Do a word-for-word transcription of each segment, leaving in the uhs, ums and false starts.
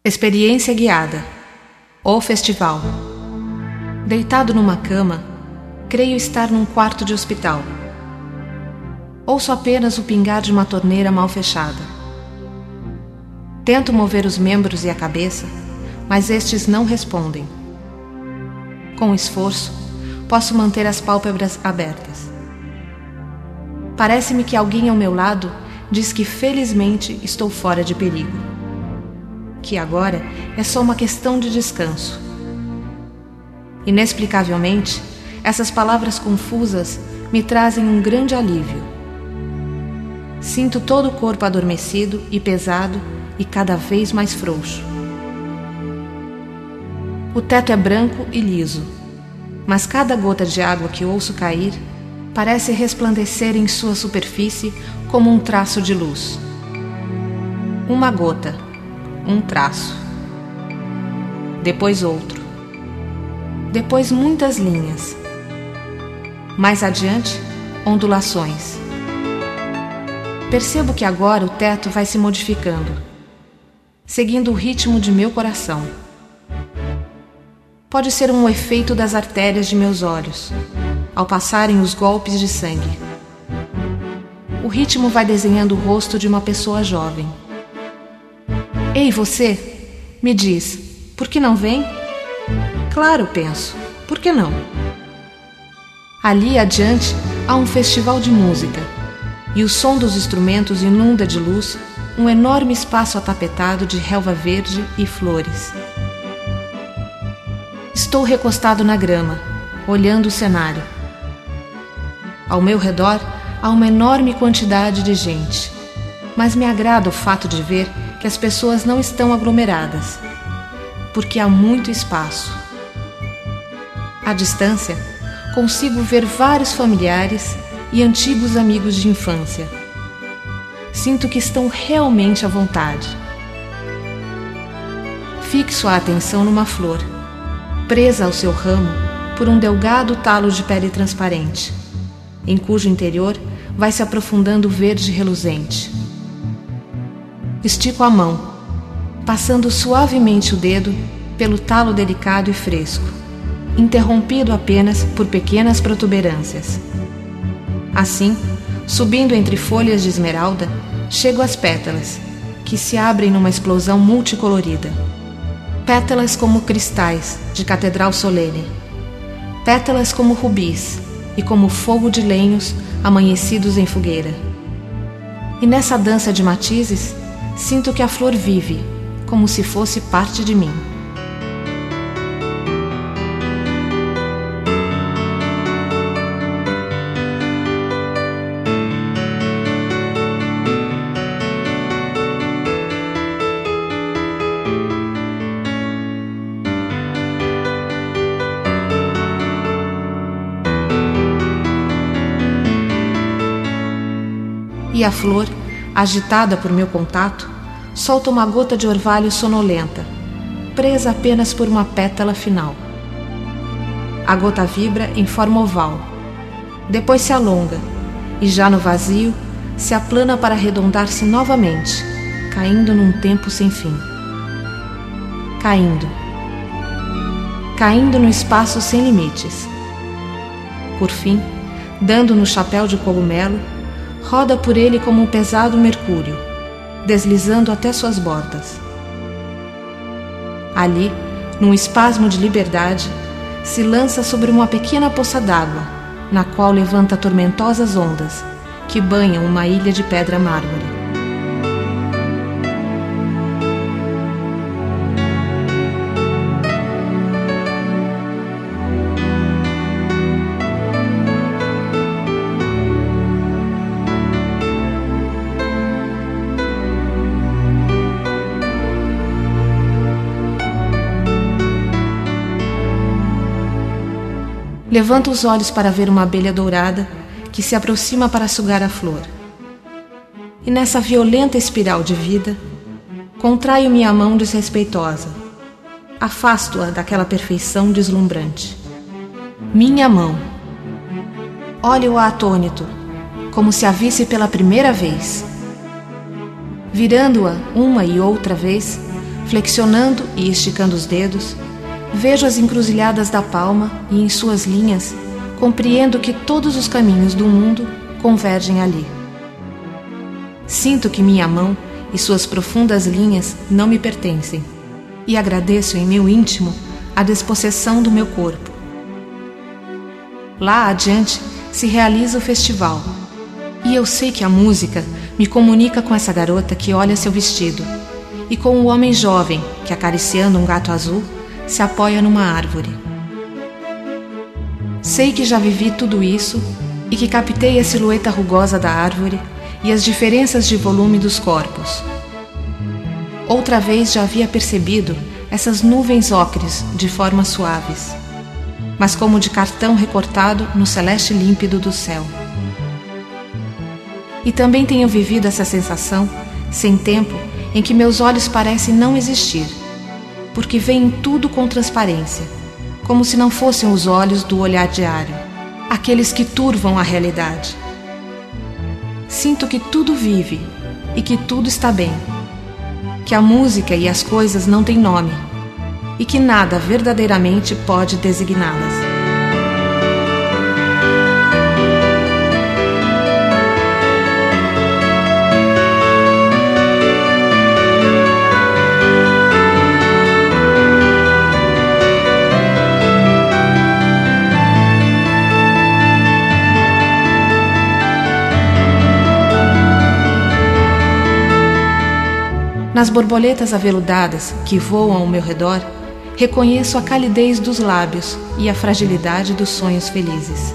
Experiência guiada. O festival. Deitado numa cama, creio estar num quarto de hospital. Ouço apenas o pingar de uma torneira mal fechada. Tento mover os membros e a cabeça, mas estes não respondem. Com esforço, posso manter as pálpebras abertas. Parece-me que alguém ao meu lado diz que felizmente estou fora de perigo, que agora é só uma questão de descanso. Inexplicavelmente, essas palavras confusas me trazem um grande alívio. Sinto todo o corpo adormecido e pesado e cada vez mais frouxo. O teto é branco e liso, mas cada gota de água que ouço cair parece resplandecer em sua superfície como um traço de luz. Uma gota, um traço. Depois outro. Depois muitas linhas. Mais adiante, ondulações. Percebo que agora o teto vai se modificando, seguindo o ritmo de meu coração. Pode ser um efeito das artérias de meus olhos, ao passarem os golpes de sangue. O ritmo vai desenhando o rosto de uma pessoa jovem. Ei, você, me diz, por que não vem? Claro, penso, por que não? Ali adiante há um festival de música, e o som dos instrumentos inunda de luz um enorme espaço atapetado de relva verde e flores. Estou recostado na grama, olhando o cenário. Ao meu redor há uma enorme quantidade de gente, mas me agrada o fato de ver que as pessoas não estão aglomeradas, porque há muito espaço. À distância, consigo ver vários familiares e antigos amigos de infância. Sinto que estão realmente à vontade. Fixo a atenção numa flor, presa ao seu ramo por um delgado talo de pele transparente, em cujo interior vai se aprofundando o verde reluzente. Estico a mão, passando suavemente o dedo pelo talo delicado e fresco, interrompido apenas por pequenas protuberâncias. Assim, subindo entre folhas de esmeralda, chego às pétalas, que se abrem numa explosão multicolorida. Pétalas como cristais de catedral solene, pétalas como rubis e como fogo de lenhos amanhecidos em fogueira. E nessa dança de matizes, sinto que a flor vive, como se fosse parte de mim. E a flor, agitada por meu contato, solta uma gota de orvalho sonolenta, presa apenas por uma pétala final. A gota vibra em forma oval, depois se alonga e já no vazio se aplana para arredondar-se novamente, caindo num tempo sem fim. Caindo. Caindo no espaço sem limites. Por fim, dando no chapéu de cogumelo, roda por ele como um pesado mercúrio, deslizando até suas bordas. Ali, num espasmo de liberdade, se lança sobre uma pequena poça d'água, na qual levanta tormentosas ondas, que banham uma ilha de pedra mármore. Levanto os olhos para ver uma abelha dourada que se aproxima para sugar a flor. E nessa violenta espiral de vida, contraio minha mão desrespeitosa, afasto-a daquela perfeição deslumbrante. Minha mão. Olho-a atônito, como se a visse pela primeira vez. Virando-a uma e outra vez, Flexionando e esticando os dedos, vejo as encruzilhadas da palma e, em suas linhas, compreendo que todos os caminhos do mundo convergem ali. Sinto que minha mão e suas profundas linhas não me pertencem, e agradeço em meu íntimo a despossessão do meu corpo. Lá adiante se realiza o festival, e eu sei que a música me comunica com essa garota que olha seu vestido, e com o homem jovem que, acariciando um gato azul, se apoia numa árvore. Sei que já vivi tudo isso e que captei a silhueta rugosa da árvore e as diferenças de volume dos corpos. Outra vez já havia percebido essas nuvens ocres de formas suaves, mas como de cartão recortado no celeste límpido do céu. E também tenho vivido essa sensação, sem tempo, em que meus olhos parecem não existir, porque veem tudo com transparência, como se não fossem os olhos do olhar diário, aqueles que turvam a realidade. Sinto que tudo vive e que tudo está bem, que a música e as coisas não têm nome e que nada verdadeiramente pode designá-las. Nas borboletas aveludadas que voam ao meu redor, reconheço a calidez dos lábios e a fragilidade dos sonhos felizes.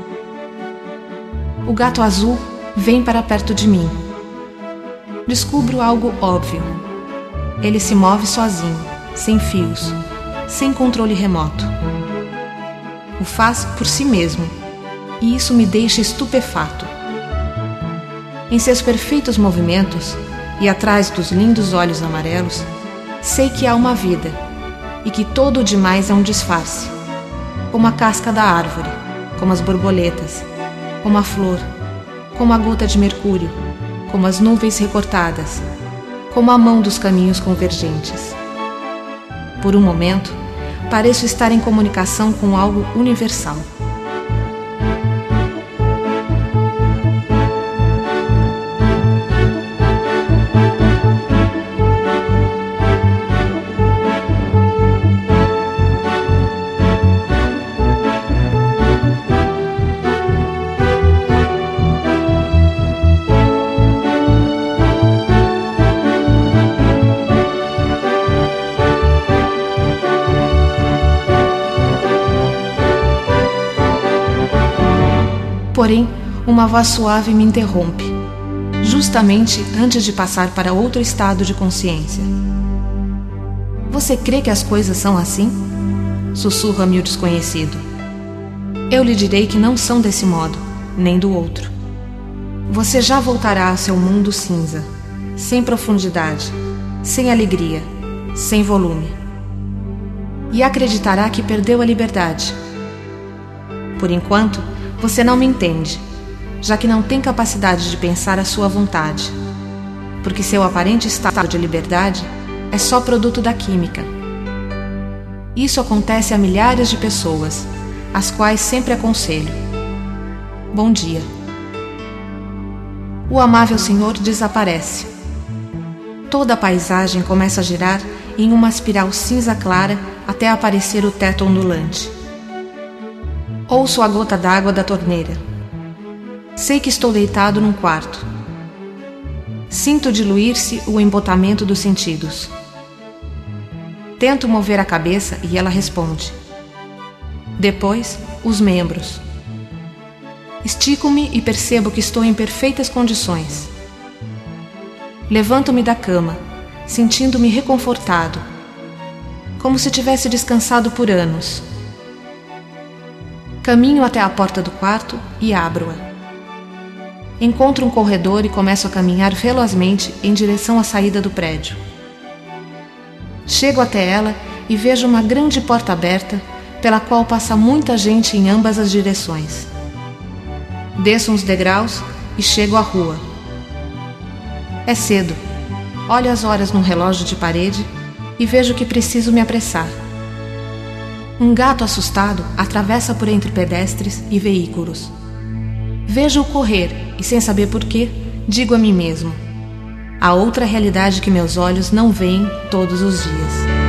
O gato azul vem para perto de mim. Descubro algo óbvio. Ele se move sozinho, sem fios, sem controle remoto. O faz por si mesmo, e isso me deixa estupefato. Em seus perfeitos movimentos, e atrás dos lindos olhos amarelos, sei que há uma vida e que todo o demais é um disfarce, como a casca da árvore, como as borboletas, como a flor, como a gota de mercúrio, como as nuvens recortadas, como a mão dos caminhos convergentes. Por um momento, pareço estar em comunicação com algo universal. Porém, uma voz suave me interrompe, justamente antes de passar para outro estado de consciência. Você crê que as coisas são assim? Sussurra-me o desconhecido. Eu lhe direi que não são desse modo, nem do outro. Você já voltará ao seu mundo cinza, sem profundidade, sem alegria, sem volume. E acreditará que perdeu a liberdade. Por enquanto, você não me entende, já que não tem capacidade de pensar a sua vontade, porque seu aparente estado de liberdade é só produto da química. Isso acontece a milhares de pessoas, às quais sempre aconselho: bom dia. O amável senhor desaparece. Toda a paisagem começa a girar em uma espiral cinza clara até aparecer o teto ondulante. Ouço a gota d'água da torneira. Sei que estou deitado num quarto. Sinto diluir-se o embotamento dos sentidos. Tento mover a cabeça e ela responde. Depois, os membros. Estico-me e percebo que estou em perfeitas condições. Levanto-me da cama, sentindo-me reconfortado, como se tivesse descansado por anos. Caminho até a porta do quarto e abro-a. Encontro um corredor e começo a caminhar velozmente em direção à saída do prédio. Chego até ela e vejo uma grande porta aberta pela qual passa muita gente em ambas as direções. Desço uns degraus e chego à rua. É cedo. Olho as horas num relógio de parede e vejo que preciso me apressar. Um gato assustado atravessa por entre pedestres e veículos. Vejo-o correr e, sem saber porquê, digo a mim mesmo: há outra realidade que meus olhos não veem todos os dias.